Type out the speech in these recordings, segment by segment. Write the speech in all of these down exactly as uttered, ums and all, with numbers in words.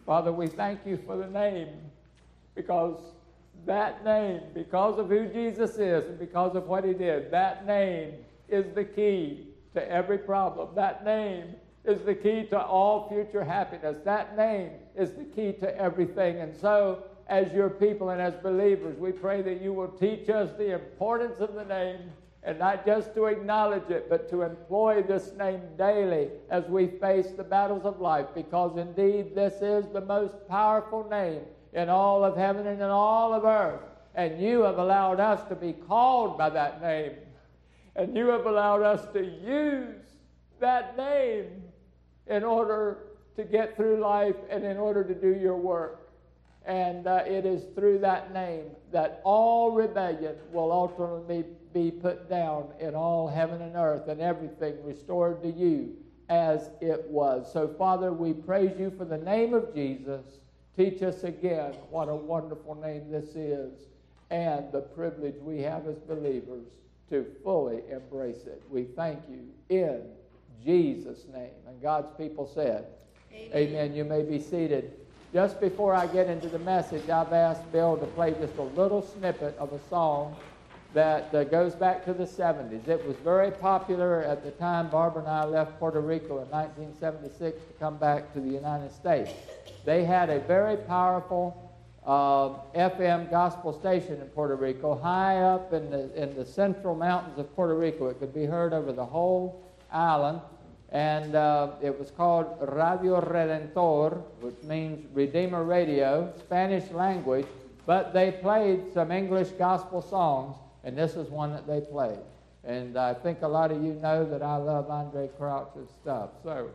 Father, we thank you for the name, because that name, because of who Jesus is and because of what he did, that name is the key to every problem. That name is the key to all future happiness. That name is the key to everything. And so, as your people and as believers, we pray that you will teach us the importance of the name, and not just to acknowledge it, but to employ this name daily as we face the battles of life, because indeed this is the most powerful name in all of heaven and in all of earth. And you have allowed us to be called by that name. And you have allowed us to use that name in order to get through life and in order to do your work. And uh, it is through that name that all rebellion will ultimately be put down in all heaven and earth, and everything restored to you as it was. So, Father, we praise you for the name of Jesus. Teach us again what a wonderful name this is, and the privilege we have as believers to fully embrace it. We thank you in Jesus' name. And God's people said, Amen. Amen. You may be seated. Just before I get into the message, I've asked Bill to play just a little snippet of a song that uh, goes back to the seventies. It was very popular at the time Barbara and I left Puerto Rico in nineteen seventy-six to come back to the United States. They had a very powerful uh, F M gospel station in Puerto Rico, high up in the, in the central mountains of Puerto Rico. It could be heard over the whole island. And uh, it was called Radio Redentor, which means Redeemer Radio, Spanish language, but they played some English gospel songs, and this is one that they played. And I think a lot of you know that I love Andre Crouch's stuff. So,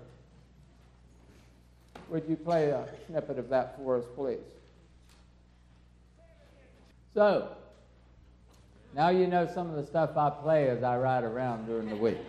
would you play a snippet of that for us, please? So, now you know some of the stuff I play as I ride around during the week.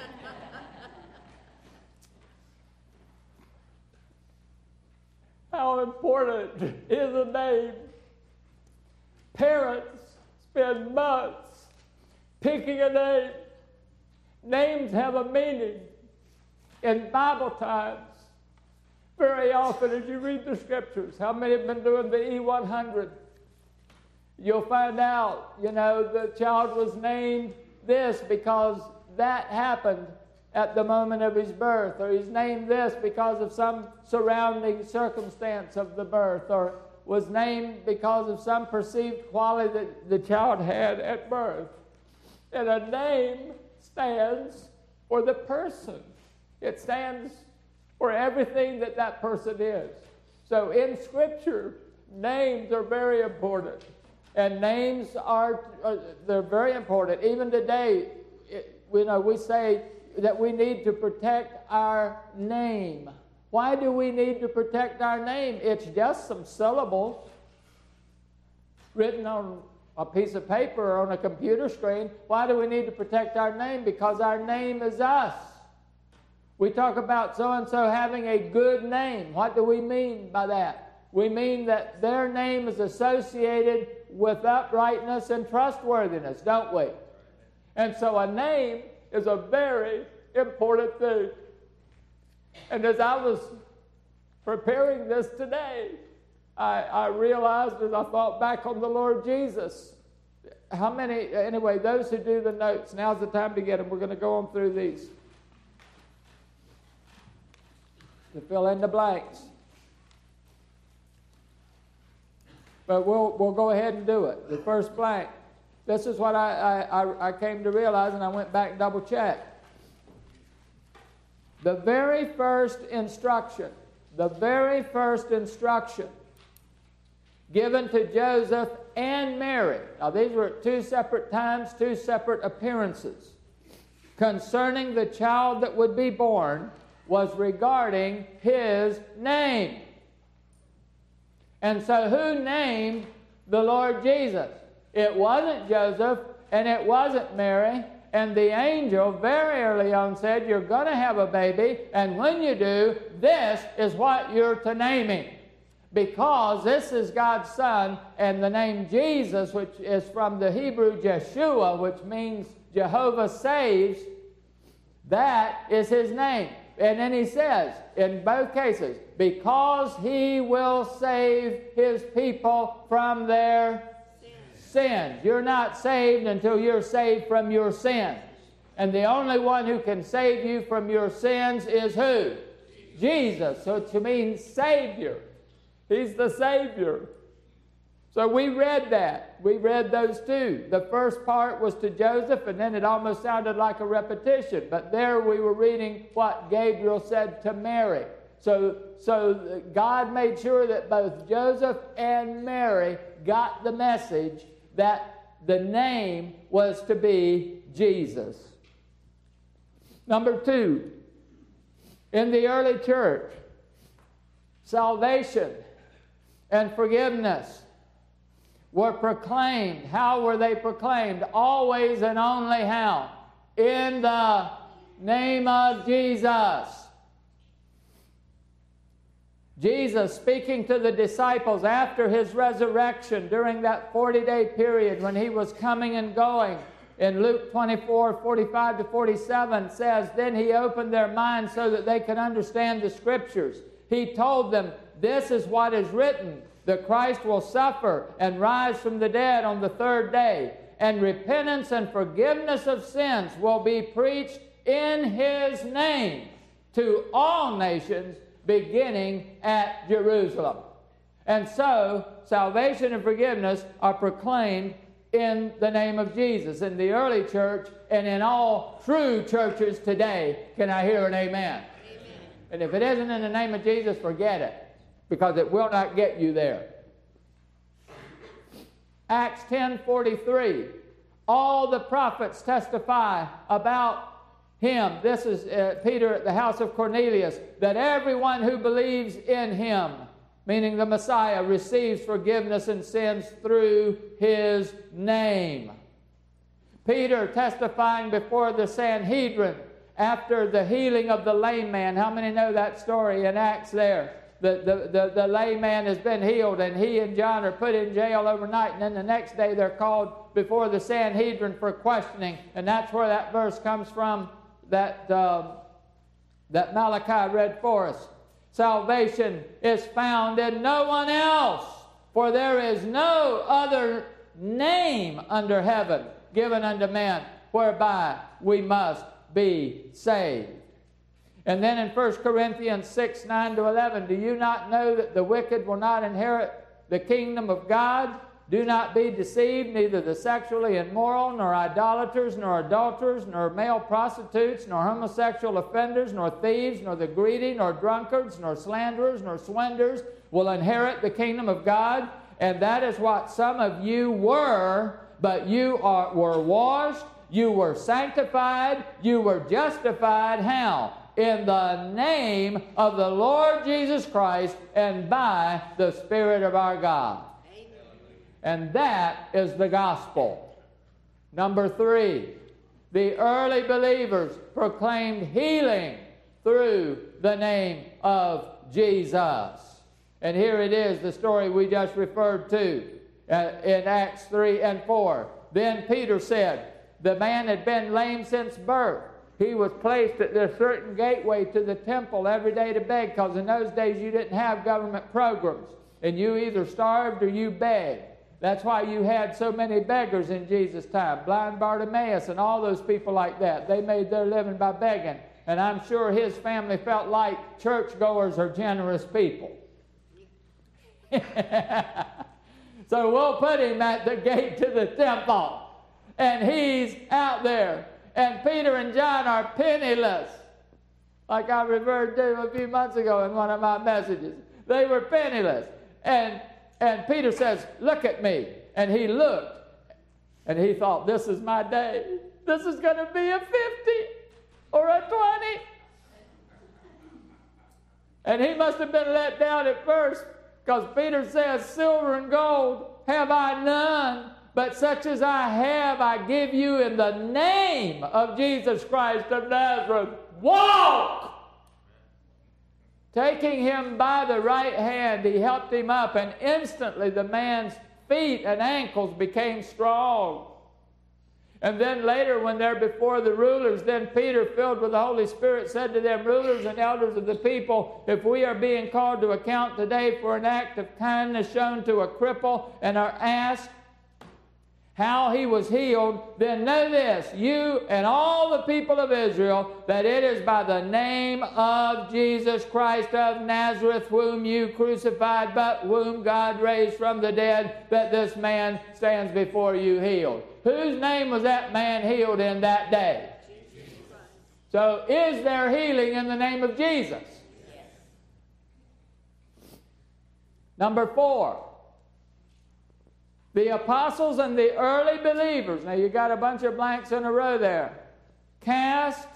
How important is a name? Parents spend months picking a name. Names have a meaning. In Bible times, very often as you read the scriptures, how many have been doing the E one hundred? You'll find out, you know, the child was named this because that happened at the moment of his birth, or he's named this because of some surrounding circumstance of the birth, or was named because of some perceived quality that the child had at birth. And a name stands for the person. It stands for everything that that person is. So in Scripture, names are very important. And names are, are they're very important. Even today, it, you know, we say that we need to protect our name. Why do we need to protect our name? It's just some syllables written on a piece of paper or on a computer screen. Why do we need to protect our name? Because our name is us. We talk about so-and-so having a good name. What do we mean by that? We mean that their name is associated with uprightness and trustworthiness, don't we? And so a name is a very important thing. And as I was preparing this today, I, I realized as I thought back on the Lord Jesus, how many, anyway, those who do the notes, now's the time to get them. We're going to go on through these to fill in the blanks. But we'll, we'll go ahead and do it. The first blank. This is what I, I, I came to realize, and I went back and double-checked. The very first instruction, the very first instruction given to Joseph and Mary, now these were at two separate times, two separate appearances, concerning the child that would be born, was regarding his name. And so who named the Lord Jesus? It wasn't Joseph, and it wasn't Mary. And the angel very early on said, you're going to have a baby, and when you do, this is what you're to name him. Because this is God's Son, and the name Jesus, which is from the Hebrew Jeshua, which means Jehovah saves, that is his name. And then he says, in both cases, because he will save his people from their sins. sins. You're not saved until you're saved from your sins. And the only one who can save you from your sins is who? Jesus. Jesus. So it means Savior. He's the Savior. So we read that. We read those two. The first part was to Joseph, and then it almost sounded like a repetition. But there we were reading what Gabriel said to Mary. So, so God made sure that both Joseph and Mary got the message that the name was to be Jesus. Number two, in the early church, salvation and forgiveness were proclaimed. How were they proclaimed? Always and only how? In the name of Jesus. Jesus, speaking to the disciples after his resurrection during that forty-day period when he was coming and going, in Luke twenty-four, forty-five to forty-seven, says, then he opened their minds so that they could understand the Scriptures. He told them, this is what is written, that Christ will suffer and rise from the dead on the third day, and repentance and forgiveness of sins will be preached in his name to all nations, beginning at Jerusalem. And so, salvation and forgiveness are proclaimed in the name of Jesus, in the early church and in all true churches today. Can I hear an amen? Amen. And if it isn't in the name of Jesus, forget it, because it will not get you there. Acts ten forty-three. All the prophets testify about him. This is uh, Peter at the house of Cornelius, that everyone who believes in him, meaning the Messiah, receives forgiveness and sins through his name. Peter testifying before the Sanhedrin after the healing of the lame man. How many know that story in Acts there? The, the, the, the lame man has been healed, and he and John are put in jail overnight, and then the next day they're called before the Sanhedrin for questioning. And that's where that verse comes from that, uh, that Malachi read for us. Salvation is found in no one else, for there is no other name under heaven given unto men whereby we must be saved. And then in First Corinthians six, nine to eleven, do you not know that the wicked will not inherit the kingdom of God? Do not be deceived, neither the sexually immoral, nor idolaters, nor adulterers, nor male prostitutes, nor homosexual offenders, nor thieves, nor the greedy, nor drunkards, nor slanderers, nor swindlers will inherit the kingdom of God. And that is what some of you were, but you are, were washed, you were sanctified, you were justified. How? In the name of the Lord Jesus Christ and by the Spirit of our God. Amen. And that is the gospel. Number three, the early believers proclaimed healing through the name of Jesus. And here it is, the story we just referred to uh, in Acts three and four. Then Peter said, the man had been lame since birth. He was placed at a certain gateway to the temple every day to beg, because in those days you didn't have government programs, and you either starved or you begged. That's why you had so many beggars in Jesus' time. Blind Bartimaeus and all those people like that. They made their living by begging. And I'm sure his family felt like churchgoers are generous people. So we'll put him at the gate to the temple, and he's out there. And Peter and John are penniless, like I referred to a few months ago in one of my messages. They were penniless. And, and Peter says, look at me. And he looked, and he thought, this is my day. This is going to be a fifty or a twenty. And he must have been let down at first, because Peter says, silver and gold have I none, but such as I have, I give you in the name of Jesus Christ of Nazareth. Walk! Taking him by the right hand, he helped him up, and instantly the man's feet and ankles became strong. And then later, when they're before the rulers, then Peter, filled with the Holy Spirit, said to them, rulers and elders of the people, if we are being called to account today for an act of kindness shown to a cripple and are asked how he was healed, then know this, you and all the people of Israel, that it is by the name of Jesus Christ of Nazareth, whom you crucified, but whom God raised from the dead, that this man stands before you healed. Whose name was that man healed in that day? Jesus. So is there healing in the name of Jesus? Yes. Number four. The apostles and the early believers, now you got a bunch of blanks in a row there, cast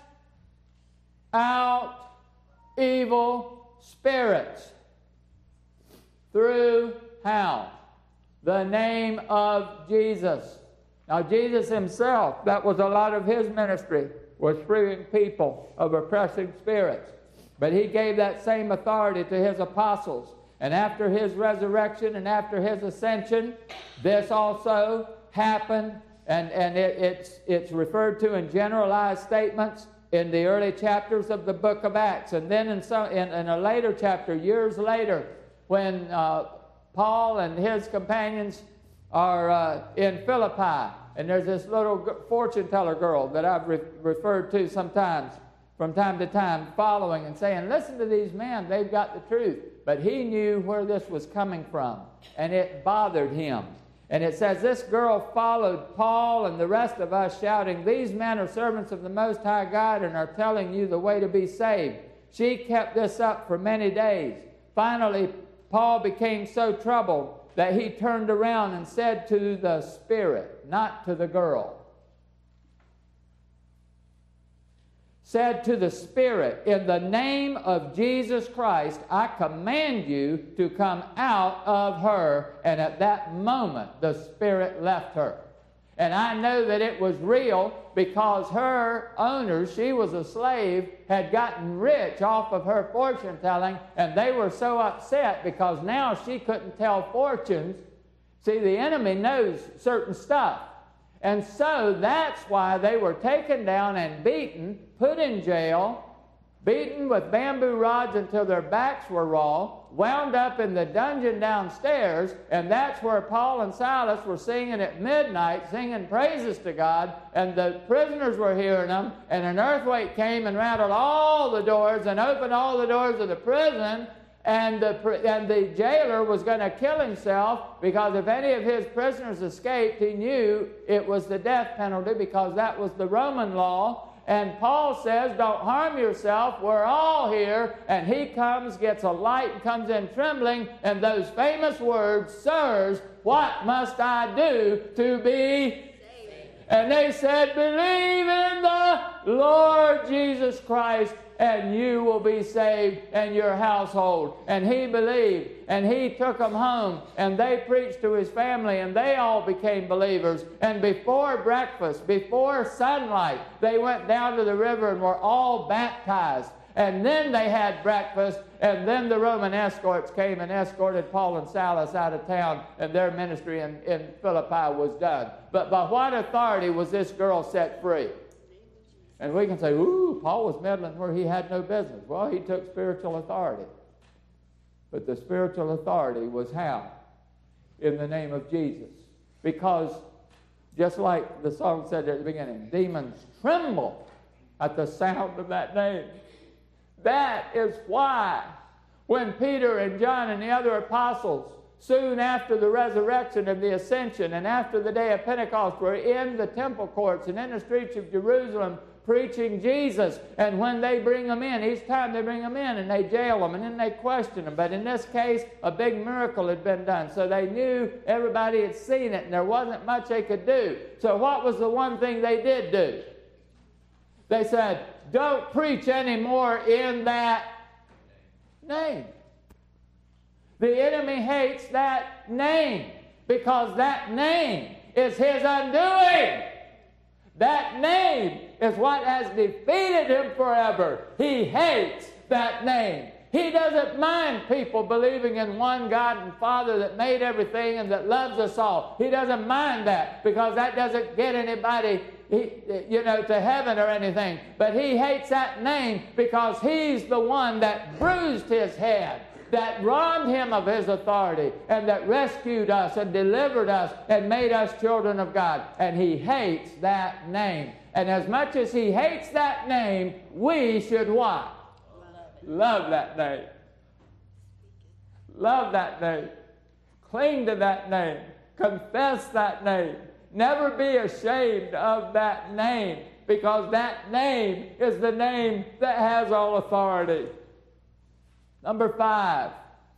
out evil spirits through how? The name of Jesus. Now Jesus himself, that was a lot of his ministry, was freeing people of oppressing spirits. But he gave that same authority to his apostles. And after his resurrection and after his ascension, this also happened, and, and it, it's, it's referred to in generalized statements in the early chapters of the book of Acts. And then in, some, in, in a later chapter, years later, when uh, Paul and his companions are uh, in Philippi, and there's this little fortune teller girl that I've re- referred to sometimes, from time to time, following and saying, listen to these men, they've got the truth. But he knew where this was coming from, and it bothered him. And it says, this girl followed Paul and the rest of us, shouting, these men are servants of the Most High God and are telling you the way to be saved. She kept this up for many days. Finally, Paul became so troubled that he turned around and said to the spirit, not to the girl, said to the spirit, in the name of Jesus Christ, I command you to come out of her. And at that moment, the spirit left her. And I know that it was real because her owners, she was a slave, had gotten rich off of her fortune telling, and they were so upset because now she couldn't tell fortunes. See, the enemy knows certain stuff. And so that's why they were taken down and beaten, put in jail, beaten with bamboo rods until their backs were raw, wound up in the dungeon downstairs, and that's where Paul and Silas were singing at midnight, singing praises to God, and the prisoners were hearing them, and an earthquake came and rattled all the doors and opened all the doors of the prison, and the, and the jailer was going to kill himself because if any of his prisoners escaped, he knew it was the death penalty because that was the Roman law. And Paul says, don't harm yourself, we're all here. And he comes, gets a light, and comes in trembling, and those famous words, sirs, what must I do to be saved? And they said, believe in the Lord Jesus Christ, and you will be saved and your household. And he believed, and he took them home, and they preached to his family, and they all became believers. And before breakfast, before sunlight, they went down to the river and were all baptized. And then they had breakfast, and then the Roman escorts came and escorted Paul and Silas out of town, and their ministry in, in Philippi was done. But by what authority was this girl set free? And we can say, ooh, Paul was meddling where he had no business. Well, he took spiritual authority. But the spiritual authority was how? In the name of Jesus. Because, just like the song said at the beginning, demons tremble at the sound of that name. That is why when Peter and John and the other apostles, soon after the resurrection and the ascension and after the day of Pentecost, were in the temple courts and in the streets of Jerusalem preaching Jesus. And when they bring them in, each time they bring them in and they jail them and then they question them. But in this case, a big miracle had been done. So they knew everybody had seen it and there wasn't much they could do. So what was the one thing they did do? They said, don't preach anymore in that name. The enemy hates that name because that name is his undoing. That name is what has defeated him forever. He hates that name. He doesn't mind people believing in one God and Father that made everything and that loves us all. He doesn't mind that because that doesn't get anybody he, you know, to heaven or anything. But he hates that name because he's the one that bruised his head, that robbed him of his authority, and that rescued us and delivered us and made us children of God. And he hates that name. And as much as he hates that name, we should what? Love that name. Love that name. Cling to that name. Confess that name. Never be ashamed of that name, because that name is the name that has all authority. Number five,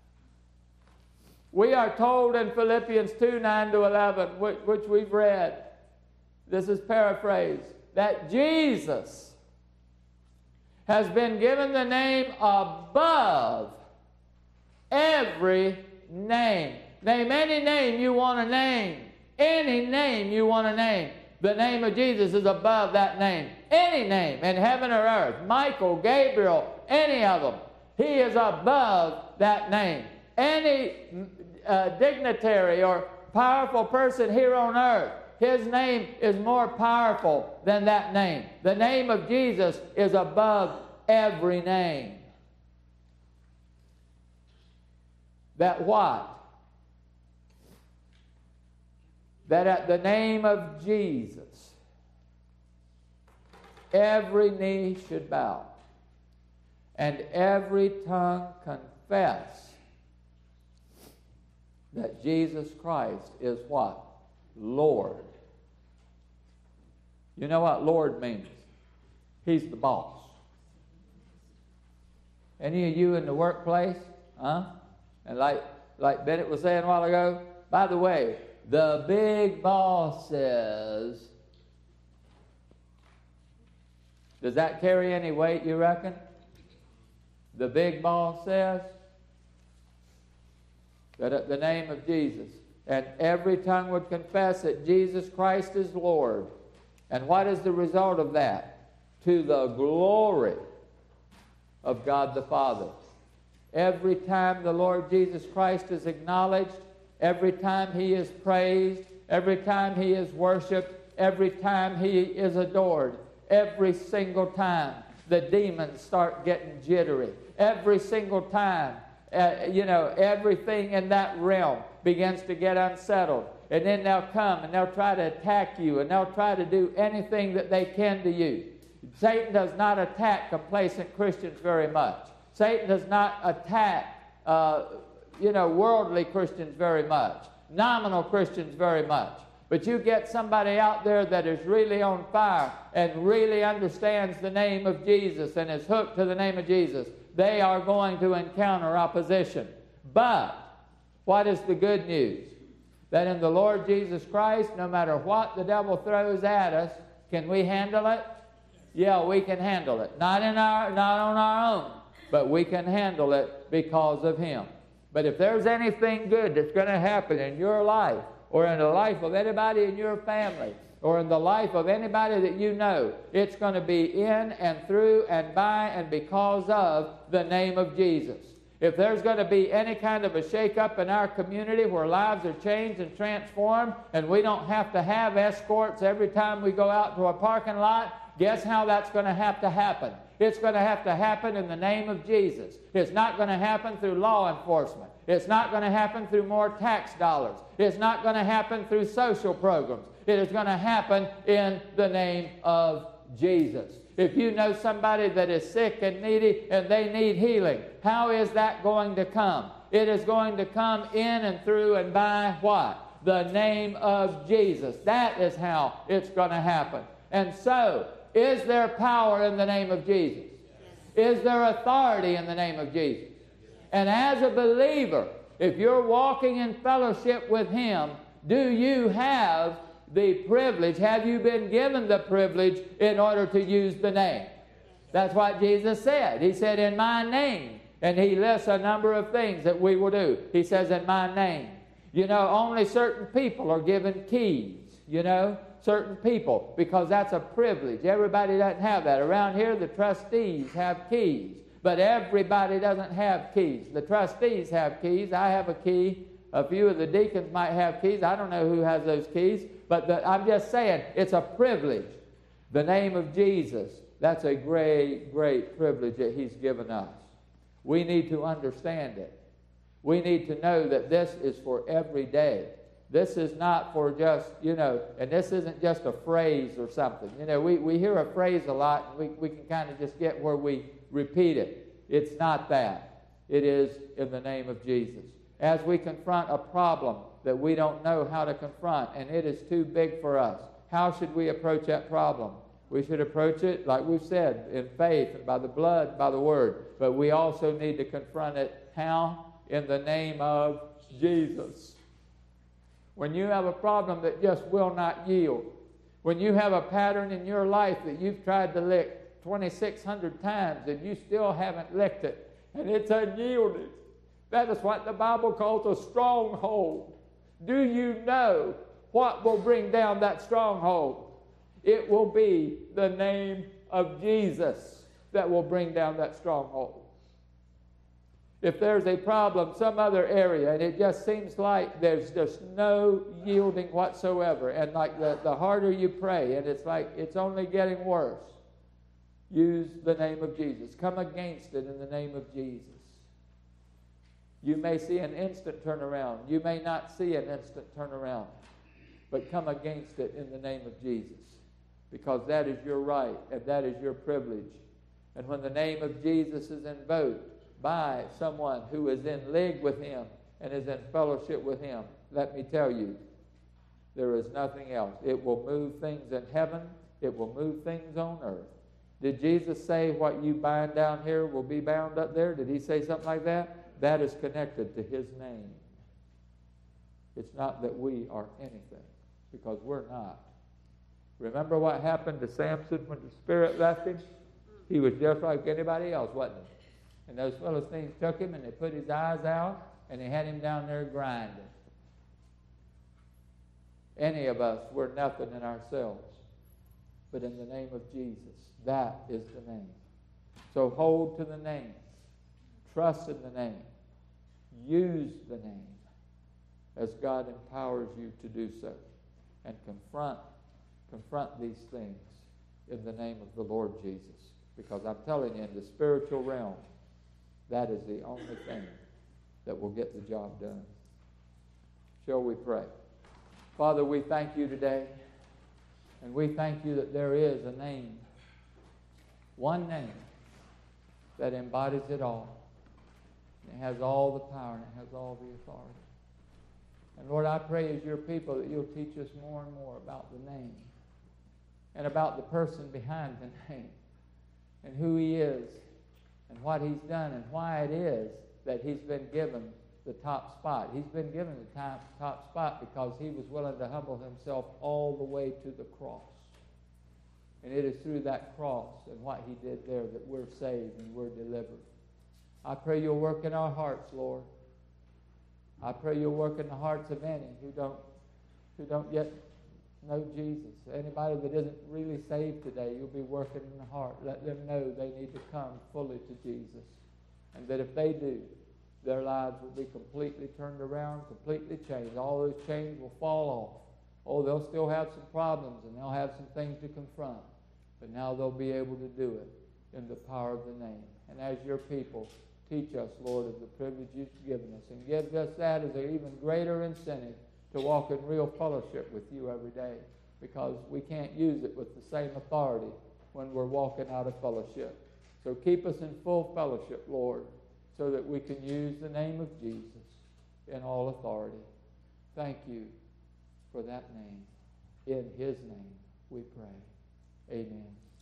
we are told in Philippians two, nine to eleven, which, which we've read, this is paraphrased, that Jesus has been given the name above every name. Name any name you want to name. Any name you want to name. The name of Jesus is above that name. Any name in heaven or earth. Michael, Gabriel, any of them. He is above that name. Any uh, dignitary or powerful person here on earth, his name is more powerful than that name. The name of Jesus is above every name. That what? That at the name of Jesus, every knee should bow and every tongue confess that Jesus Christ is what? Lord. You know what Lord means? He's the boss. Any of you in the workplace? Huh? And like, like Bennett was saying a while ago, by the way, the big boss says, does that carry any weight, you reckon? The big boss says that at the name of Jesus, and every tongue would confess that Jesus Christ is Lord. And what is the result of that? To the glory of God the Father. Every time the Lord Jesus Christ is acknowledged, every time he is praised, every time he is worshiped, every time he is adored, every single time the demons start getting jittery. Every single time, uh, you know, everything in that realm begins to get unsettled. And then they'll come and they'll try to attack you, and they'll try to do anything that they can to you. Satan does not attack complacent Christians very much. Satan does not attack uh, you know, worldly Christians very much, nominal Christians very much. But you get somebody out there that is really on fire and really understands the name of Jesus and is hooked to the name of Jesus, they are going to encounter opposition. But what is the good news? That in the Lord Jesus Christ, no matter what the devil throws at us, can we handle it? Yeah, we can handle it. Not in our, not on our own, but we can handle it because of him. But if there's anything good that's going to happen in your life, or in the life of anybody in your family, or in the life of anybody that you know, it's going to be in and through and by and because of the name of Jesus. If there's going to be any kind of a shake-up in our community where lives are changed and transformed, and we don't have to have escorts every time we go out to a parking lot, guess how that's going to have to happen? It's going to have to happen in the name of Jesus. It's not going to happen through law enforcement. It's not going to happen through more tax dollars. It's not going to happen through social programs. It is going to happen in the name of Jesus. If you know somebody that is sick and needy and they need healing, how is that going to come? It is going to come in and through and by what? The name of Jesus. That is how it's going to happen. And so, is there power in the name of Jesus? Yes. Is there authority in the name of Jesus? Yes. And as a believer, if you're walking in fellowship with him, do you have the privilege, have you been given the privilege in order to use the name? That's what Jesus said. He said, in my name. And he lists a number of things that we will do. He says, in my name. You know, only certain people are given keys, you know. Certain people, because that's a privilege. Everybody doesn't have that. Around here, the trustees have keys, but everybody doesn't have keys. The trustees have keys. I have a key. A few of the deacons might have keys. I don't know who has those keys, but the, I'm just saying it's a privilege The name of Jesus, that's a great, great privilege that He's given us. We need to understand it. We need to know that this is for every day. This is not for just, you know, and this isn't just a phrase or something. You know, we, we hear a phrase a lot, and we, we can kind of just get where we repeat it. It's not that. It is in the name of Jesus. As we confront a problem that we don't know how to confront, and it is too big for us, how should we approach that problem? We should approach it, like we've said, in faith and by the blood, by the word. But we also need to confront it, how? In the name of Jesus. When you have a problem that just will not yield, when you have a pattern in your life that you've tried to lick twenty-six hundred times and you still haven't licked it, and it's unyielding, that is what the Bible calls a stronghold. Do you know what will bring down that stronghold? It will be the name of Jesus that will bring down that stronghold. If there's a problem some other area and it just seems like there's just no yielding whatsoever, and like the, the harder you pray and it's like it's only getting worse, use the name of Jesus. Come against it in the name of Jesus. You may see an instant turnaround. You may not see an instant turnaround, but come against it in the name of Jesus, because that is your right and that is your privilege. And when the name of Jesus is invoked by someone who is in league with Him and is in fellowship with Him, let me tell you, there is nothing else. It will move things in heaven. It will move things on earth. Did Jesus say what you bind down here will be bound up there? Did He say something like that? That is connected to His name. It's not that we are anything, because we're not. Remember what happened to Samson when the Spirit left him? He was just like anybody else, wasn't he? And those Philistines took him and they put his eyes out and they had him down there grinding. Any of us, we're nothing in ourselves. But in the name of Jesus, that is the name. So hold to the name. Trust in the name. Use the name as God empowers you to do so. And confront, confront these things in the name of the Lord Jesus. Because I'm telling you, in the spiritual realm, that is the only thing that will get the job done. Shall we pray? Father, we thank you today, and we thank you that there is a name, one name, that embodies it all. And it has all the power, and it has all the authority. And Lord, I pray as your people that you'll teach us more and more about the name, and about the person behind the name, and who He is, and what He's done, and why it is that He's been given the top spot. He's been given the top, top spot because He was willing to humble Himself all the way to the cross. And it is through that cross and what He did there that we're saved and we're delivered. I pray you'll work in our hearts, Lord. I pray you'll work in the hearts of any who don't, who don't yet know Jesus. Anybody that isn't really saved today, you'll be working in the heart. Let them know they need to come fully to Jesus. And that if they do, their lives will be completely turned around, completely changed. All those chains will fall off. Oh, they'll still have some problems and they'll have some things to confront. But now they'll be able to do it in the power of the name. And as your people, teach us, Lord, of the privilege you've given us. And give us that as an even greater incentive to walk in real fellowship with you every day. Because we can't use it with the same authority when we're walking out of fellowship. So keep us in full fellowship, Lord, so that we can use the name of Jesus in all authority. Thank you for that name. In His name we pray. Amen.